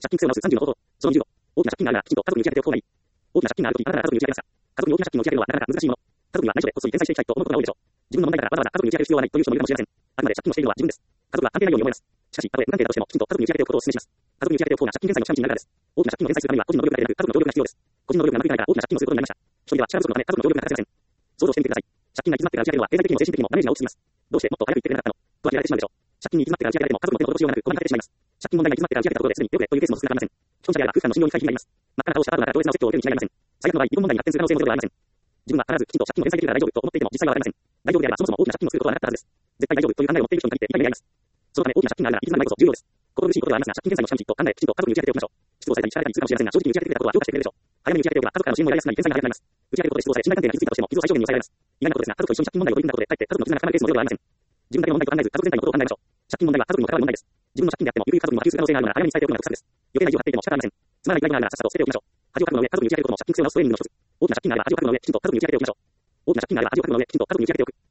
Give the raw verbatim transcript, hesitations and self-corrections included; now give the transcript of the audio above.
借金癖を直すさんじゅうの方法。そのにじゅうご。大きな借金があるが、きちんと家族に打ち明けておく方がいい。大きな借金があるとき、あなたなら家族に打ち明けますか。家族に大きな借金を打ち明けるのはなかなか難しいもの。家族には内緒でこっそり返済していきたいと思うことが多いでしょう。自分の問題だからわざわざ家族に打ち明ける必要はないという人もいるかもしれません。あくまで借金をしているのは自分です。家族は関係ないように思います。しかし、たとえ無関係だとしても、きちんと家族に打ち明けておくことをお勧めします。家族に打ち明けておく方が借金返済の近道になるからです。大きな借金を返済するためには個人の努力だけでなく、家族の協力が必要です。個人の努力がうまくいかないから大きな借金をすることになりました。一人では力不足のため家族の協力が欠かせません。想像してみてください。借金が行き詰まってから打ち明けるのは経済的にも精神的にもダメージが大きすぎます。どうしてもっと早く言ってくれなかったのと呆れられてしまうでしょう。借金に行き詰まってから打ち明けられても家族の手の届しようがなく、ごまかれてしまいます。借金問題が行き詰まってから打ち明けたところですぐによくというケースも少なくありません。既婚者であれば夫婦間の信用に回避になります。真っ赤な顔をしたパートナーから強烈な説教を受けるに違いありません。最悪の場合、離婚問題に発展する可能性もゼロではありません。自分は必ずきちんと借金を返済できるから大丈夫と思っていても実際はわかりません。大丈夫であればそもそも大きな借金をすることはなかったはずです。絶対大丈夫という考えを持っている人に限って理解があります。そのため大きな借金があるならいつまでもないこそ重要です。心苦しいことではありますが、借金返済の近道と考え、きちんと家族に打ち明けておきましょう。失望されたり叱られたりするかもしれませんが、正直に打ち明けてくれたことは評価してくれるでしょう。早めに打ち明けておけば家族からの支援もやりやすくなり返済が早くなります。打ち明けることで失望され信頼関係が築いたとしても傷を最小限に抑えられます。意外なことですが、家族と一緒に借金問題を取り組んだことでかえって家族の絆が深まるケースもゼロではありません。自分だけの問題と考えず家族全体のことを考えましょう。借金問題は家族にも関わる問題です。自分の借金であってもゆくゆく家族にも波及する可能性があるなら早めに伝えておくのが得策です。余計な意地を張っていても仕方ありません。つまらない疑いがあるならさっさと捨てておきましょう。恥をかくの上家族に打ち明けることも借金癖を直すトレーニングの一つ。大きな借金があれば恥をかくの上きちんと家族に打ち明けておきましょう。大きな借金があれば恥をかくの上きちんと家族に打ち明けておく。